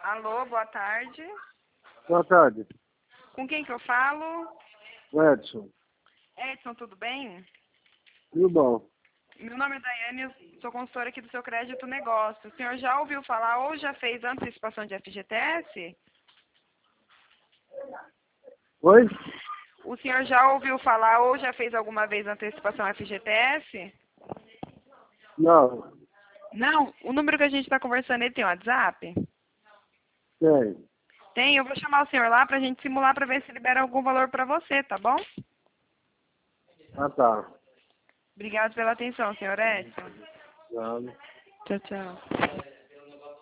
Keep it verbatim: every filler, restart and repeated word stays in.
Alô, boa tarde. Boa tarde. Com quem que eu falo? Edson. Edson, tudo bem? Tudo bom? Meu nome é Daiane, eu sou consultora aqui do seu Crédito Negócio. O senhor já ouviu falar ou já fez antecipação de F G T S? Oi? O senhor já ouviu falar ou já fez alguma vez antecipação F G T S? Não. Não? O número que a gente está conversando, ele tem WhatsApp? Tem. Tem, eu vou chamar o senhor lá pra gente simular pra ver se libera algum valor pra você, tá bom? Ah, tá. Obrigado pela atenção, senhor Edson. Nada. Tchau, tchau.